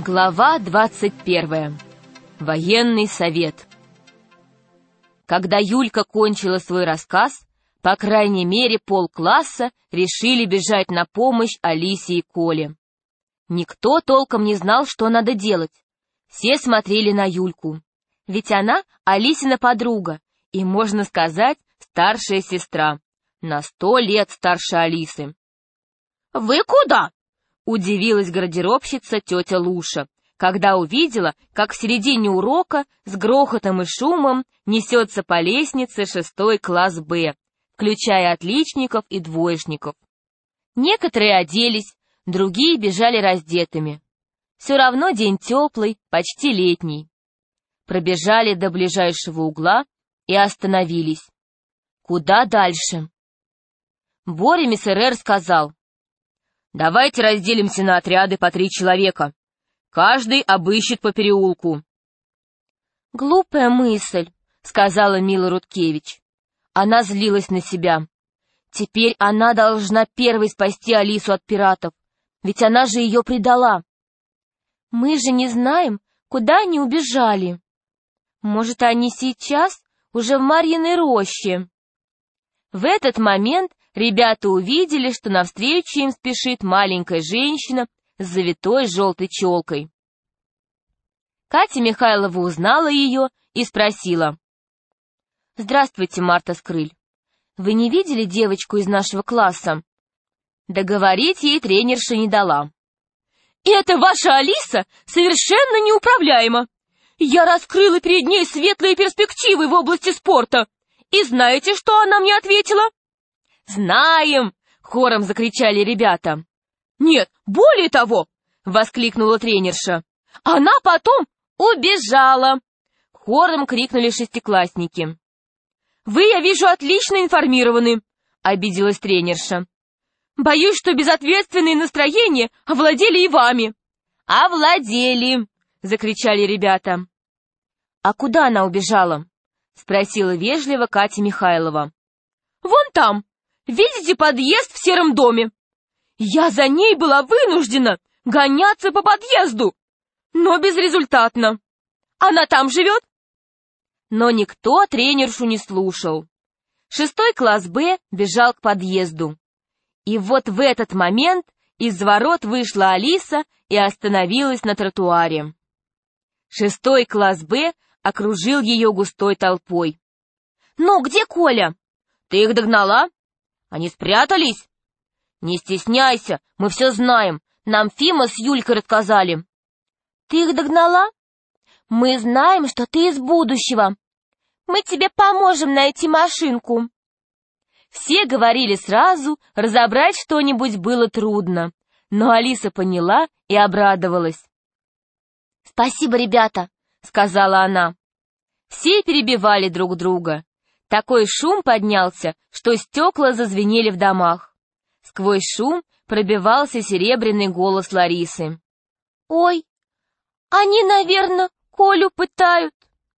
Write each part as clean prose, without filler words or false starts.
Глава 21. Военный совет. Когда Юлька кончила свой рассказ, по крайней мере полкласса решили бежать на помощь Алисе и Коле. Никто толком не знал, что надо делать. Все смотрели на Юльку. Ведь она Алисина подруга и, можно сказать, старшая сестра. На 100 лет старше Алисы. «Вы куда?» — удивилась гардеробщица тетя Луша, когда увидела, как в середине урока с грохотом и шумом несется по лестнице 6 класс Б, включая отличников и двоечников. Некоторые оделись, другие бежали раздетыми. Все равно день теплый, почти летний. Пробежали до ближайшего угла и остановились. Куда дальше? Боря Мессерер сказал: «Давайте разделимся на отряды по 3 человека. Каждый обыщет по переулку». «Глупая мысль», — сказала Мила Рудкевич. Она злилась на себя. Теперь она должна первой спасти Алису от пиратов, ведь она же ее предала. Мы же не знаем, куда они убежали. Может, они сейчас уже в Марьиной роще. В этот момент ребята увидели, что навстречу им спешит маленькая женщина с завитой желтой челкой. Катя Михайлова узнала ее и спросила: «Здравствуйте, Марта Скрыль. Вы не видели девочку из нашего класса?» Договорить ей тренерша не дала. «Это ваша Алиса совершенно неуправляема. Я раскрыла перед ней светлые перспективы в области спорта. И знаете, что она мне ответила?» «Знаем!» — хором закричали ребята. «Нет, более того!» — воскликнула тренерша. «Она потом убежала!» — хором крикнули шестиклассники. «Вы, я вижу, отлично информированы!» — обиделась тренерша. «Боюсь, что безответственные настроения овладели и вами!» «Овладели!» — закричали ребята. «А куда она убежала?» — спросила вежливо Катя Михайлова. «Вон там! Видите подъезд в сером доме? Я за ней была вынуждена гоняться по подъезду, но безрезультатно. Она там живет?» Но никто тренершу не слушал. 6 класс Б бежал к подъезду. И вот в этот момент из ворот вышла Алиса и остановилась на тротуаре. 6 класс Б окружил ее густой толпой. «Ну, где Коля? Ты их догнала? Они спрятались?» «Не стесняйся, мы все знаем. Нам Фима с Юлькой рассказали». «Ты их догнала? Мы знаем, что ты из будущего. Мы тебе поможем найти машинку». Все говорили сразу, разобрать что-нибудь было трудно. Но Алиса поняла и обрадовалась. «Спасибо, ребята», — сказала она. Все перебивали друг друга. Такой шум поднялся, что стекла зазвенели в домах. Сквозь шум пробивался серебряный голос Ларисы. «Ой, они, наверное, Колю пытают».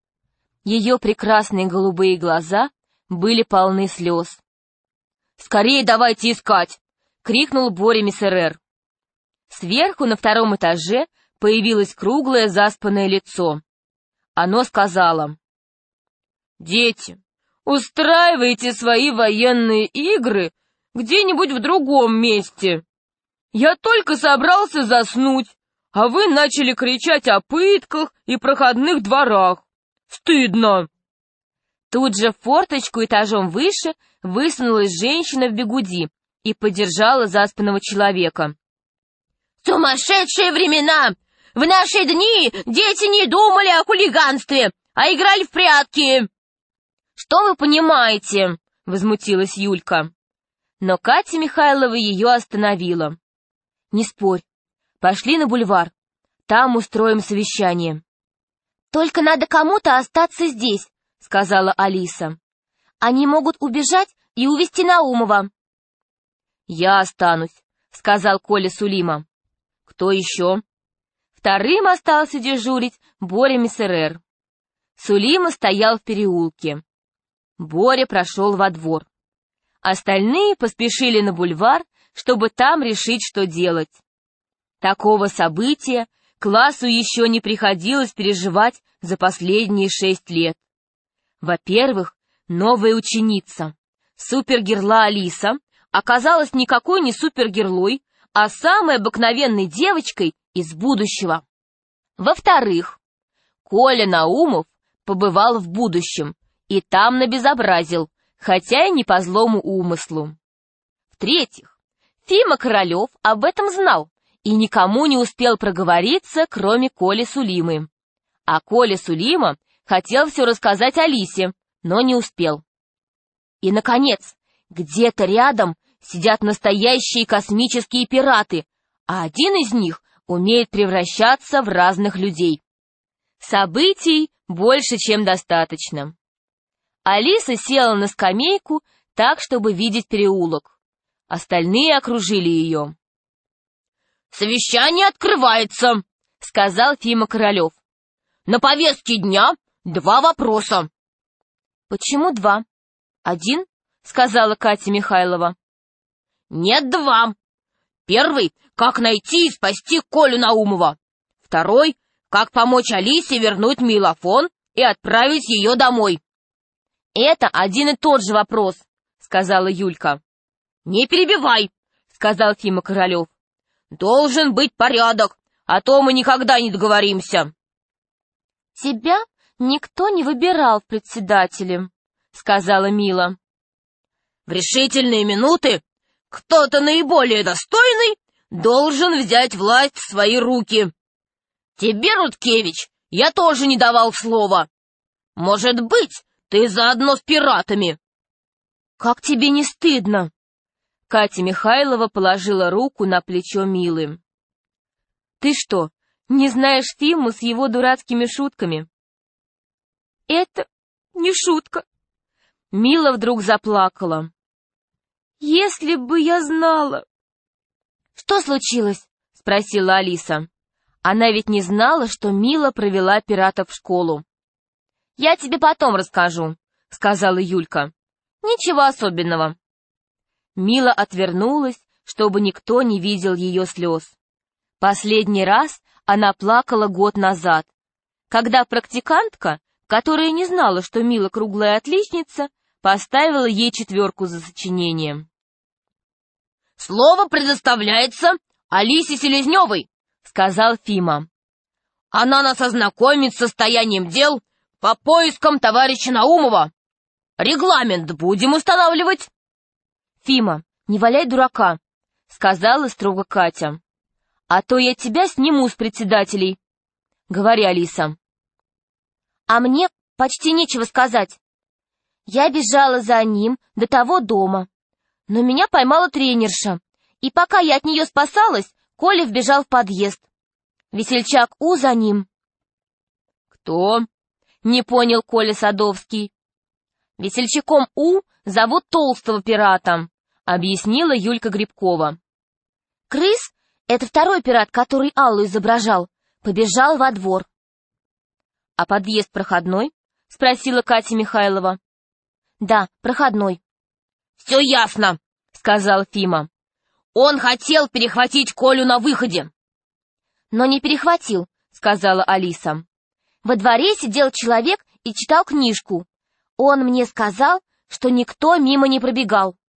Ее прекрасные голубые глаза были полны слез. «Скорее давайте искать!» — крикнул Боря Мессерер. Сверху на 2 этаже появилось круглое заспанное лицо. Оно сказало: «Дети, устраивайте свои военные игры где-нибудь в другом месте. Я только собрался заснуть, а вы начали кричать о пытках и проходных дворах. Стыдно!» Тут же в форточку этажом выше высунулась женщина в бигуди и поддержала заспанного человека. «Сумасшедшие времена! В наши дни дети не думали о хулиганстве, а играли в прятки!» «Что вы понимаете?» — возмутилась Юлька. Но Катя Михайлова ее остановила. «Не спорь. Пошли на бульвар. Там устроим совещание». «Только надо кому-то остаться здесь», — сказала Алиса. «Они могут убежать и увезти Наумова». «Я останусь», — сказал Коля Сулима. «Кто еще?» Вторым остался дежурить Боря Мессерер. Сулима стоял в переулке. Боря прошел во двор. Остальные поспешили на бульвар, чтобы там решить, что делать. Такого события, классу еще не приходилось переживать за последние 6 лет. Во-первых, новая ученица, супергерла Алиса, оказалась никакой не супергерлой, а самой обыкновенной девочкой из будущего. Во-вторых, Коля Наумов побывал в будущем и там набезобразил, хотя и не по злому умыслу. В-третьих, Фима Королев об этом знал и никому не успел проговориться, кроме Коли Сулимы. А Коля Сулима хотел все рассказать Алисе, но не успел. И, наконец, где-то рядом сидят настоящие космические пираты, а один из них умеет превращаться в разных людей. Событий больше, чем достаточно. Алиса села на скамейку так, чтобы видеть переулок. Остальные окружили ее. «Совещание открывается», — сказал Фима Королев. «На повестке дня 2 вопроса». «Почему 2? 1?» — сказала Катя Михайлова. «Нет, 2. Первый — как найти и спасти Колю Наумова. Второй — как помочь Алисе вернуть мейлофон и отправить ее домой». «Это один и тот же вопрос», — сказала Юлька. «Не перебивай», — сказал Фима Королев. «Должен быть порядок, а то мы никогда не договоримся». «Тебя никто не выбирал в председателе», — сказала Мила. «В решительные минуты кто-то наиболее достойный должен взять власть в свои руки. Тебе, Рудкевич, я тоже не давал слова. Может быть, ты заодно с пиратами». «Как тебе не стыдно?» Катя Михайлова положила руку на плечо Милы. «Ты что, не знаешь Фиму с его дурацкими шутками?» «Это не шутка». Мила вдруг заплакала. «Если бы я знала...» «Что случилось?» — спросила Алиса. Она ведь не знала, что Мила провела пиратов в школу. «Я тебе потом расскажу», — сказала Юлька. «Ничего особенного». Мила отвернулась, чтобы никто не видел ее слез. Последний раз она плакала год назад, когда практикантка, которая не знала, что Мила круглая отличница, поставила ей 4 за сочинение. «Слово предоставляется Алисе Селезневой», — сказал Фима. «Она нас ознакомит с состоянием дел по поискам товарища Наумова. Регламент будем устанавливать». «Фима, не валяй дурака», — сказала строго Катя. «А то я тебя сниму с председателей». «Говори, Алиса». «А мне почти нечего сказать. Я бежала за ним до того дома, но меня поймала тренерша, и пока я от нее спасалась, Коля вбежал в подъезд. Весельчак У за ним». «Кто?» — не понял Коля Садовский. «Весельчаком У зовут толстого пирата», — объяснила Юлька Грибкова. «Крыс — это второй пират, который Аллу изображал, побежал во двор». «А подъезд проходной?» — спросила Катя Михайлова. «Да, проходной». «Все ясно», — сказал Фима. «Он хотел перехватить Колю на выходе». «Но не перехватил», — сказала Алиса. «Во дворе сидел человек и читал книжку. Он мне сказал, что никто мимо не пробегал.